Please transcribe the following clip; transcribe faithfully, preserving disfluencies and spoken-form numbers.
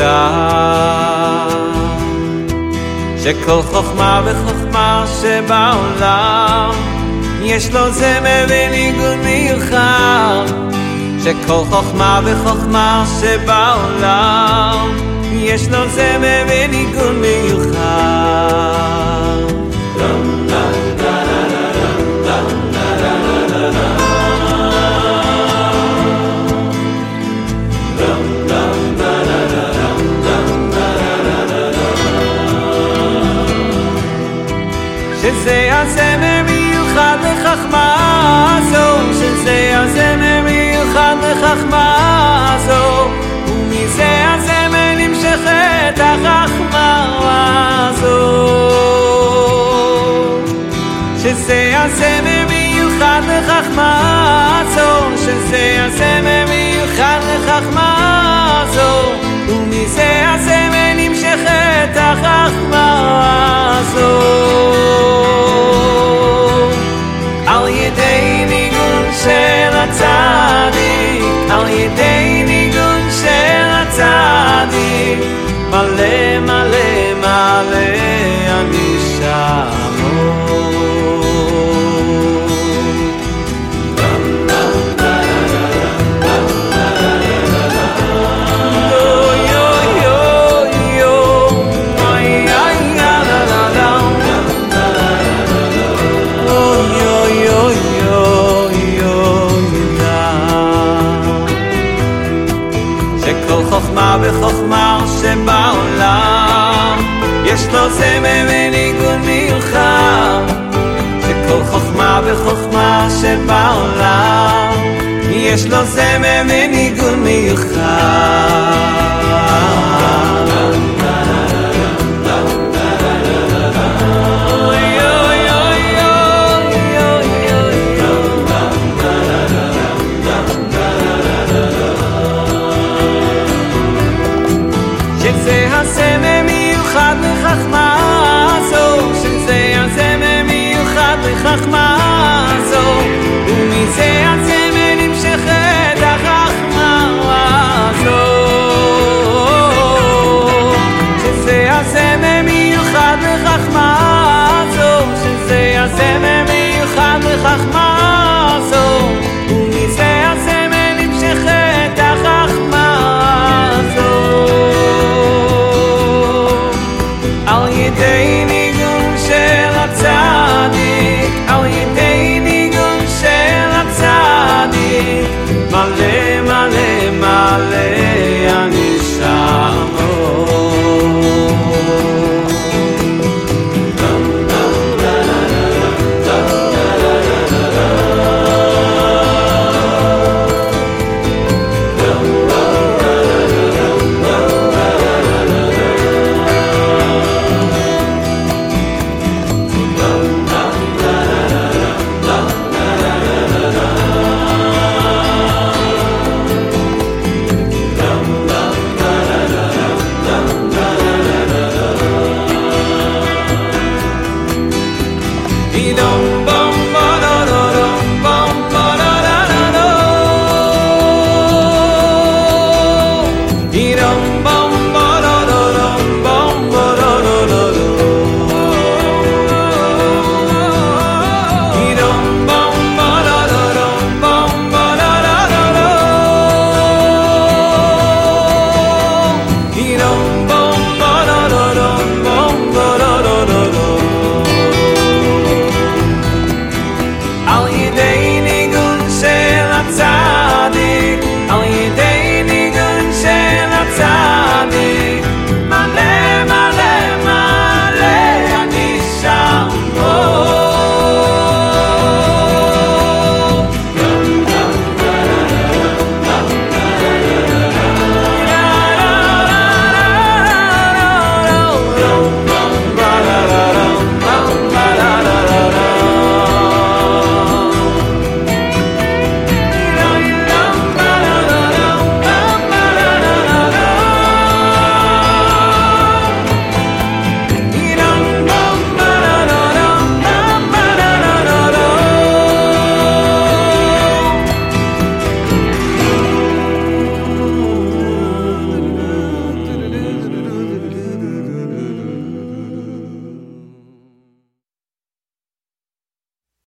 מיוחד, שכל חוכמה וחוכמה שבעולם יש לו זמר וניגון מיוחד, שכל חוכמה וחוכמה שבעולם יש לו זמר וניגון מיוחד. שזה הזמר מיוחד לחכמה זו, שזה הזמר מיוחד לחכמה זו, ומזה הזמר נמשכת החכמה זו. שזה הזמר מיוחד לחכמה זו, שזה הזמר מיוחד לחכמה זו, ומזה הזמר נמשכת החכמה זו. על ידי ניגון של הצדיק, על ידי ניגון של הצדיק, מלא מלא מלא אני שמו. חוכמה וחוכמה שבעולם יש לו זמר וניגון מיוחד, שכל חוכמה וחוכמה שבעולם יש לו זמר וניגון מיוחד.